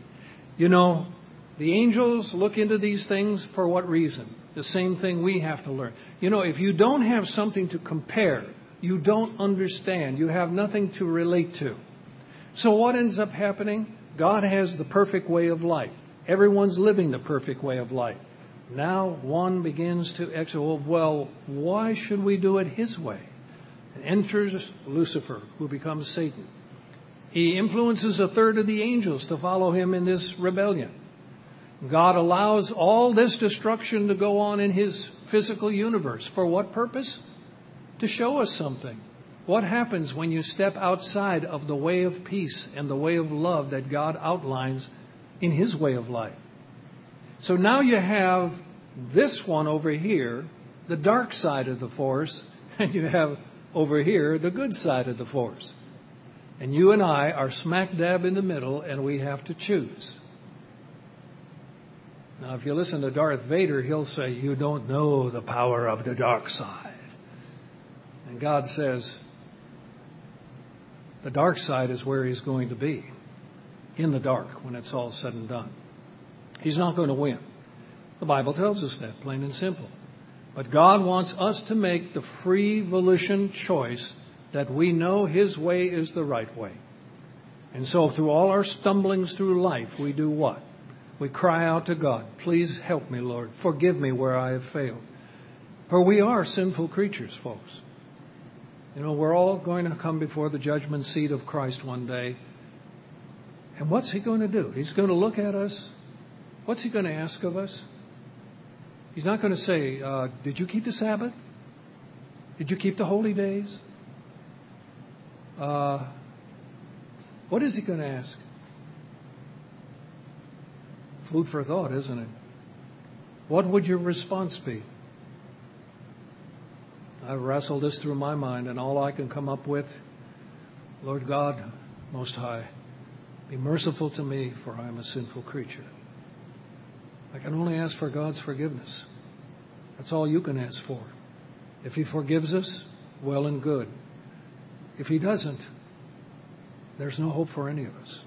The angels look into these things for what reason? The same thing we have to learn. If you don't have something to compare, you don't understand. You have nothing to relate to. So what ends up happening? God has the perfect way of life. Everyone's living the perfect way of life. Now one begins to well, why should we do it His way? And enters Lucifer, who becomes Satan. He influences a third of the angels to follow him in this rebellion. God allows all this destruction to go on in His physical universe. For what purpose? To show us something. What happens when you step outside of the way of peace and the way of love that God outlines in his way of life. So now you have this one over here, the dark side of the force, and you have over here the good side of the force. And you and I are smack dab in the middle, and we have to choose. Now, if you listen to Darth Vader, he'll say, you don't know the power of the dark side. And God says, the dark side is where he's going to be, in the dark, when it's all said and done. He's not going to win. The Bible tells us that, plain and simple. But God wants us to make the free volition choice that we know his way is the right way. And so through all our stumblings through life, we do what? We cry out to God, please help me, Lord. Forgive me where I have failed. For we are sinful creatures, folks. You know, we're all going to come before the judgment seat of Christ one day. And what's he going to do? He's going to look at us. What's he going to ask of us? He's not going to say, did you keep the Sabbath? Did you keep the holy days? What is he going to ask? Food for thought, isn't it? What would your response be? I wrestled this through my mind, and all I can come up with, Lord God, Most High, be merciful to me, for I am a sinful creature. I can only ask for God's forgiveness. That's all you can ask for. If he forgives us, well and good. If he doesn't, there's no hope for any of us.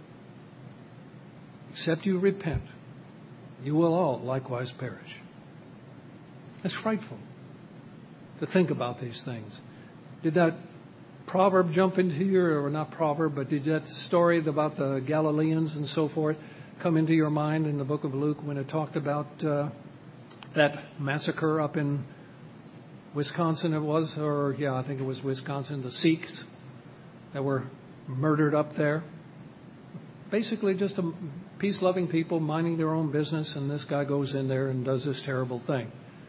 Except you repent, you will all likewise perish. It's frightful to think about these things. Did that proverb jump into your, or not proverb, but did that story about the Galileans and so forth come into your mind in the book of Luke when it talked about that massacre up in Wisconsin it was, or I think it was Wisconsin, the Sikhs that were murdered up there. Basically just a peace-loving people minding their own business, and this guy goes in there and does this terrible thing.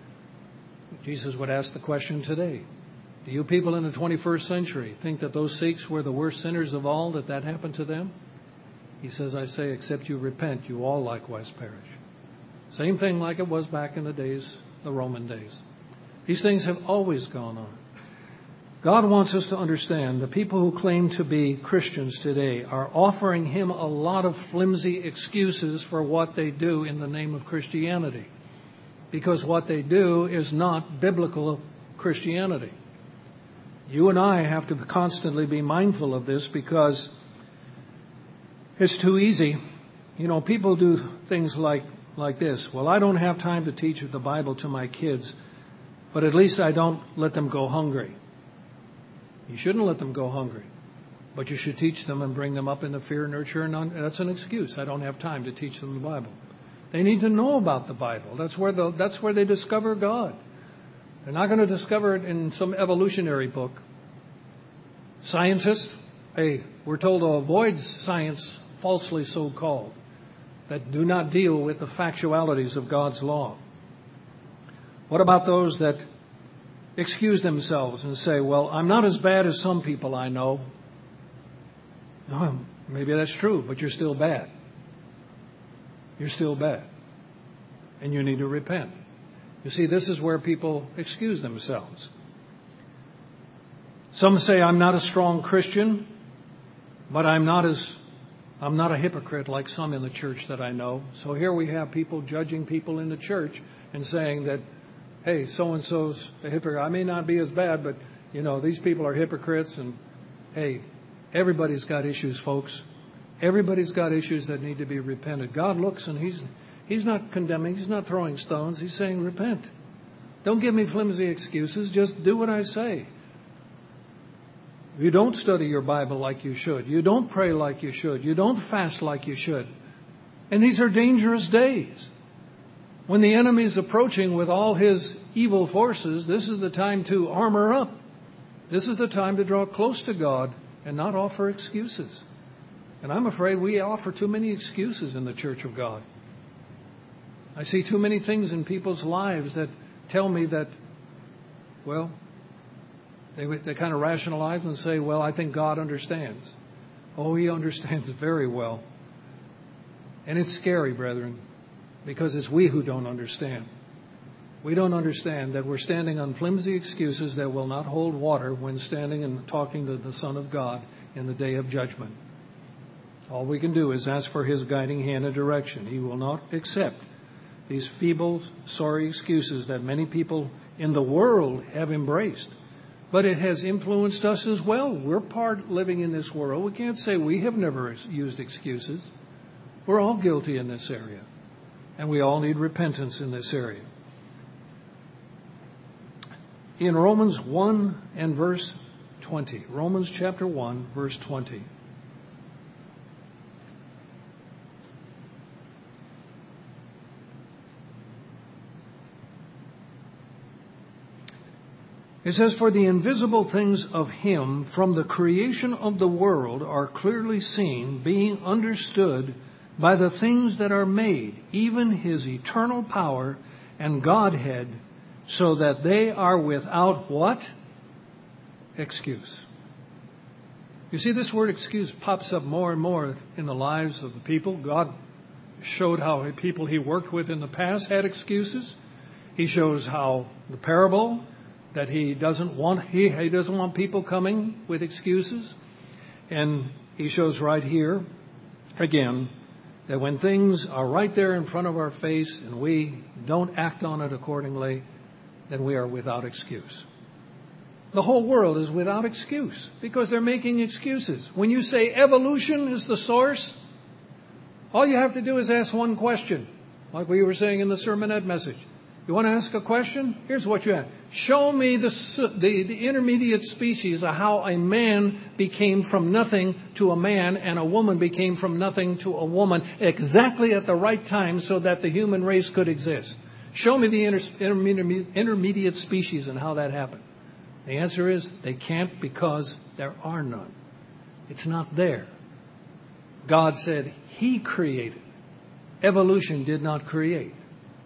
Jesus would ask the question today, do you people in the 21st century think that those Sikhs were the worst sinners of all, that happened to them? He says, I say, except you repent, you all likewise perish. Same thing like it was back in the days, the Roman days. These things have always gone on. God wants us to understand the people who claim to be Christians today are offering him a lot of flimsy excuses for what they do in the name of Christianity. Because what they do is not biblical Christianity. You and I have to constantly be mindful of this because it's too easy. You know, people do things like this. Well, I don't have time to teach the Bible to my kids, but at least I don't let them go hungry. You shouldn't let them go hungry, but you should teach them and bring them up in the fear, nurture, and that's an excuse. I don't have time to teach them the Bible. They need to know about the Bible. That's where they discover God. They're not going to discover it in some evolutionary book. Scientists, hey, we're told to avoid science falsely so-called that do not deal with the factualities of God's law. What about those that excuse themselves and say, well, I'm not as bad as some people I know. No, maybe that's true, but you're still bad. You're still bad. And you need to repent. You see, this is where people excuse themselves. Some say, I'm not a strong Christian, but I'm not a hypocrite like some in the church that I know. So here we have people judging people in the church and saying that, hey, so-and-so's a hypocrite. I may not be as bad, but, you know, these people are hypocrites. And, hey, everybody's got issues, folks. Everybody's got issues that need to be repented. God looks and He's not condemning. He's not throwing stones. He's saying, repent. Don't give me flimsy excuses. Just do what I say. You don't study your Bible like you should. You don't pray like you should. You don't fast like you should. And these are dangerous days. When the enemy is approaching with all his evil forces, this is the time to armor up. This is the time to draw close to God and not offer excuses. And I'm afraid we offer too many excuses in the Church of God. I see too many things in people's lives that tell me that, well, they kind of rationalize and say, well, I think God understands. Oh, He understands very well. And it's scary, brethren, because it's we who don't understand. We don't understand that we're standing on flimsy excuses that will not hold water when standing and talking to the Son of God in the day of judgment. All we can do is ask for His guiding hand and direction. He will not accept these feeble, sorry excuses that many people in the world have embraced. But it has influenced us as well. We're part living in this world. We can't say we have never used excuses. We're all guilty in this area. And we all need repentance in this area. In Romans 1 and verse 20. Romans chapter 1, verse 20. It says, "For the invisible things of Him from the creation of the world are clearly seen, being understood by the things that are made, even His eternal power and Godhead, so that they are without" what? Excuse. You see, this word excuse pops up more and more in the lives of the people. God showed how people He worked with in the past had excuses. He shows how the parable that He doesn't want people coming with excuses. And He shows right here, again, that when things are right there in front of our face and we don't act on it accordingly, then we are without excuse. The whole world is without excuse because they're making excuses. When you say evolution is the source, all you have to do is ask one question, like we were saying in the sermonette message. You want to ask a question? Here's what you ask. Show me the intermediate species of how a man became from nothing to a man and a woman became from nothing to a woman exactly at the right time so that the human race could exist. Show me the intermediate species and how that happened. The answer is they can't because there are none. It's not there. God said He created. Evolution did not create.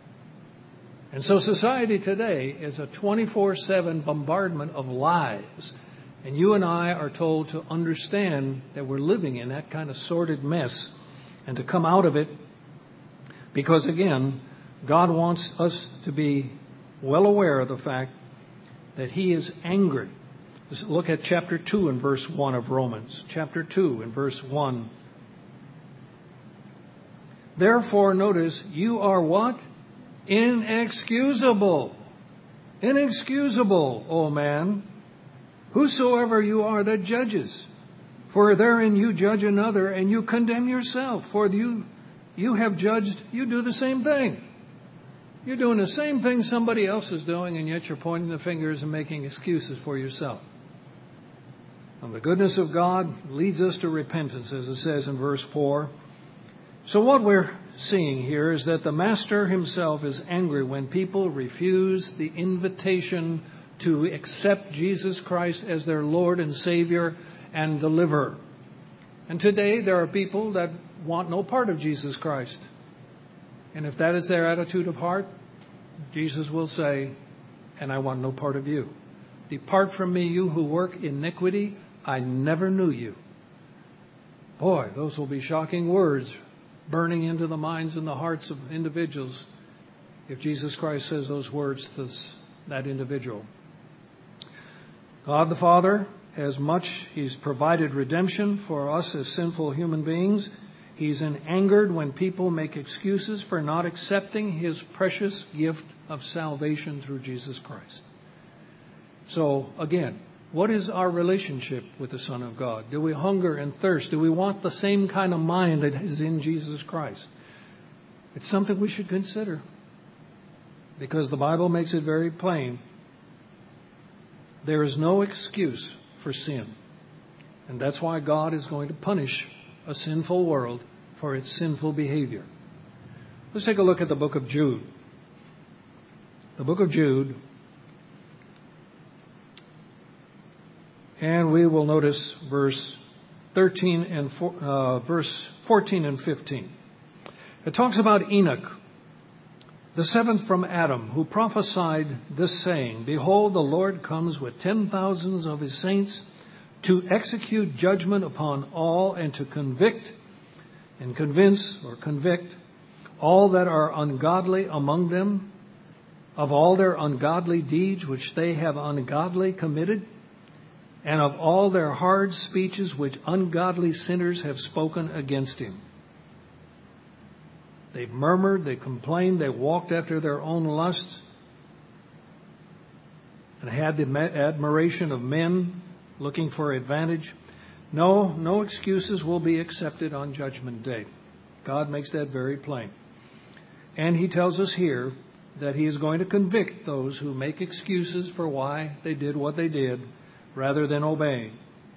And so society today is a 24/7 bombardment of lies. And you and I are told to understand that we're living in that kind of sordid mess and to come out of it because, again, God wants us to be well aware of the fact that He is angry. Let's look at chapter 2 and verse 1 of Romans. Chapter 2 and verse 1. Therefore, notice, you are what? Inexcusable. Inexcusable, O man, whosoever you are that judges. For therein you judge another, and you condemn yourself. For you have judged, you do the same thing. You're doing the same thing somebody else is doing, and yet you're pointing the fingers and making excuses for yourself. And the goodness of God leads us to repentance, as it says in verse 4. So what we're seeing here is that the Master Himself is angry when people refuse the invitation to accept Jesus Christ as their Lord and Savior and deliverer. And today there are people that want no part of Jesus Christ. And if that is their attitude of heart, Jesus will say, and I want no part of you. Depart from me, you who work iniquity. I never knew you. Boy, those will be shocking words burning into the minds and the hearts of individuals if Jesus Christ says those words to that individual. God the Father has much. He's provided redemption for us as sinful human beings. He's angered when people make excuses for not accepting His precious gift of salvation through Jesus Christ. So, again, what is our relationship with the Son of God? Do we hunger and thirst? Do we want the same kind of mind that is in Jesus Christ? It's something we should consider because the Bible makes it very plain. There is no excuse for sin. And that's why God is going to punish a sinful world for its sinful behavior. Let's take a look at the book of Jude. The book of Jude. And we will notice verse 13 and verse 14 and 15. It talks about Enoch, the seventh from Adam, who prophesied this saying, Behold, the Lord comes with 10,000s of His saints to execute judgment upon all and to convict and convince or convict all that are ungodly among them of all their ungodly deeds which they have ungodly committed, and of all their hard speeches which ungodly sinners have spoken against him. They've murmured, they complained, they walked after their own lusts, and had the admiration of men looking for advantage. No excuses will be accepted on Judgment Day. God makes that very plain. And he tells us here that he is going to convict those who make excuses for why they did what they did rather than obeying.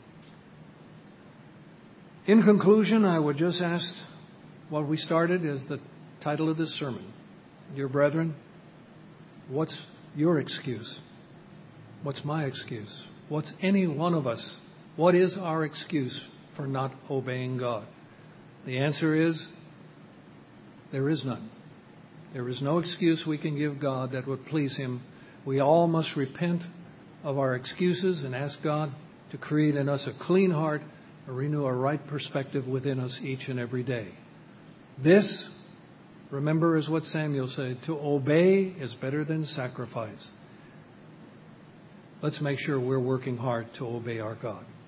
In conclusion, I would just ask what we started as the title of this sermon. Dear brethren, what's your excuse? What's my excuse? What's any one of us? What is our excuse for not obeying God? The answer is, there is none. There is no excuse we can give God that would please him. We all must repent of our excuses and ask God to create in us a clean heart, or renew a right perspective within us each and every day. This, remember, is what Samuel said, to obey is better than sacrifice. Let's make sure we're working hard to obey our God.